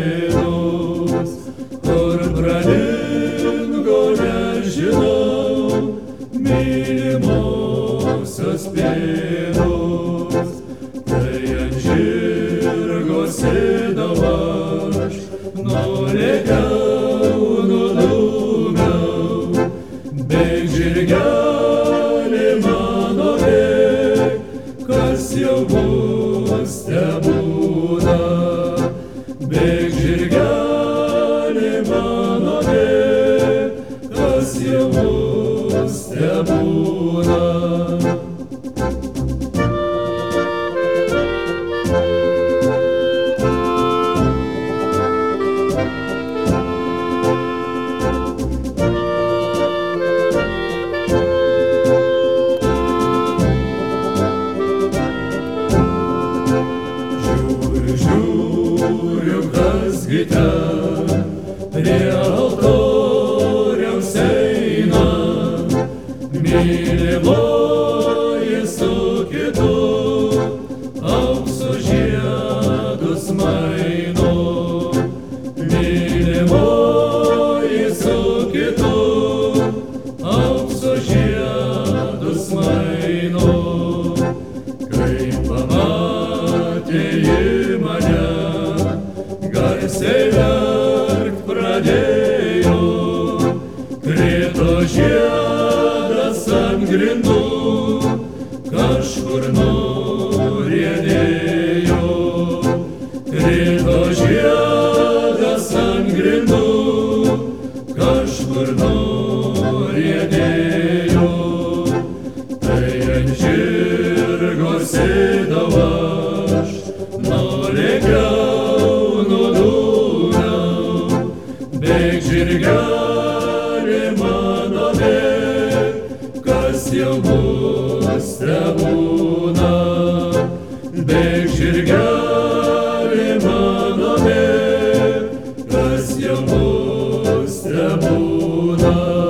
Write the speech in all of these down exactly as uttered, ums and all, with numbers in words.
spėnus, kur pralingo nežinau, mylimosios spėnus. Tai ant žirgo sėdau aš, nulėkiau, nudūmiau, bėk žirgelį mano bėk, kas jau bus tebūna. Bėk žirgelį mano bėk, kas jau bus tebūna. Žiūriu, kas gi ten prie altoriaus eina, mylimoji su kitu aukso žiedus maino. Mylimoji su kitu aukso žiedus maino. Kai pamatė ji mane, garsiai verkt pradėjo, krito žiedas ant grindų, kažkur nuriedėjo. Krito žiedas ant grindų, kažkur nuriedėjo. Tai ant žirgo sėdau aš, nulėkiau, nudūmiau, bėk žirgelį mano bėk, kas jau bus tebūna. Bėk žirgelį mano bėk, kas jau bus tebūna.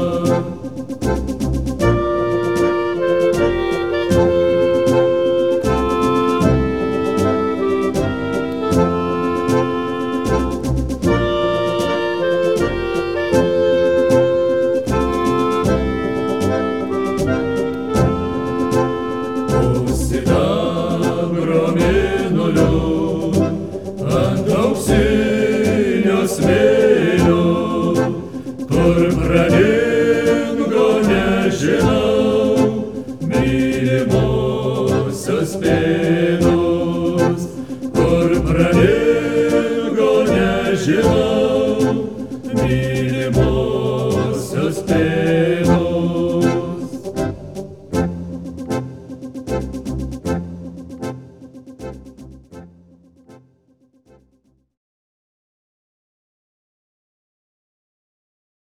Sidabro mėnulio ant auksinio smėlio, kur pralingo nežinau, mylimosios spėnus, kur pralingo nežinau.